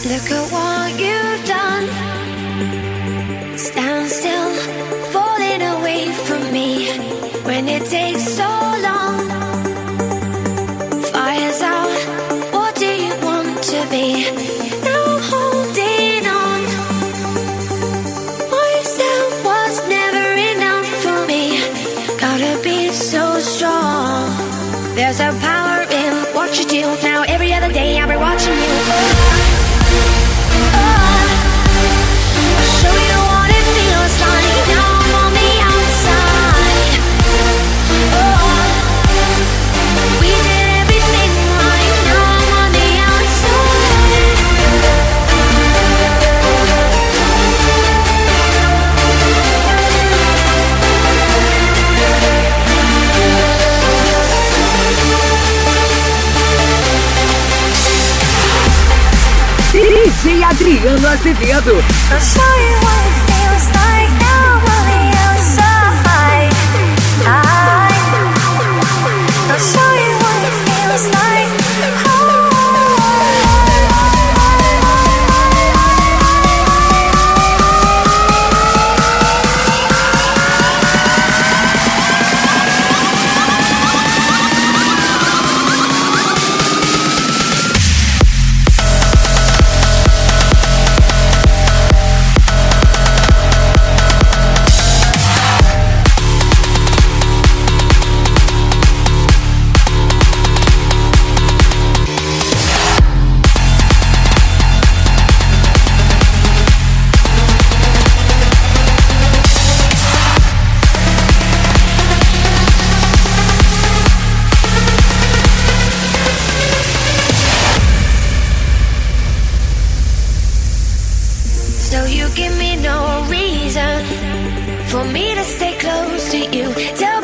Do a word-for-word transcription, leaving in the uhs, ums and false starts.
Look at what you've done. Stand still, falling away from me. When it takes so long, fire's out, what do you want to be? Now I'm holding on. Myself was never enough for me. Gotta be so strong. There's a power in what you do. Now every other day I'll be watching you. Oh, oh, I'll show you what it feels like. Now I'm on the outside. Oh, we did everything right. Now I'm on the outside. D J Adriano Azevedo. I'll show you what it feels like. Now I'm on the outside. I'll show you what it feels like. So you give me no reason for me to stay close to you. Tell